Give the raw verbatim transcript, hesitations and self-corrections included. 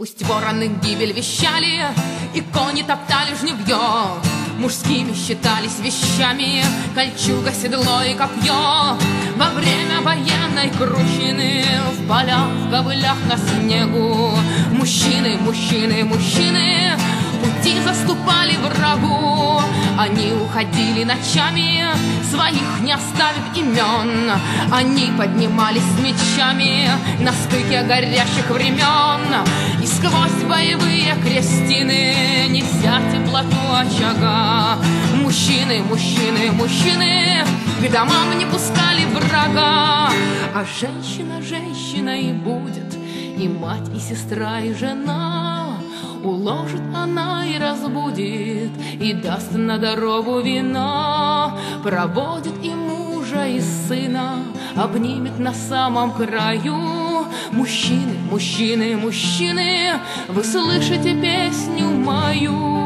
Пусть вороны гибель вещали, и кони топтали жневье, мужскими считались вещами кольчуга, седло и копье. Во время военной кручины в полях, в ковылях на снегу мужчины, мужчины, мужчины пути заступали врагу. Они уходили ночами, своих не оставив имен. Они поднимались с мечами на стыке горящих времен. И сквозь боевые крестины неся теплоту очага мужчины, мужчины, мужчины к домам не пускали врага. А женщина женщиной будет, и мать, и сестра, и жена. Уложит она и разбудит, и даст на дорогу вина. Проводит и мужа, и сына, обнимет на самом краю. Мужчины, мужчины, мужчины, вы слышите песню мою?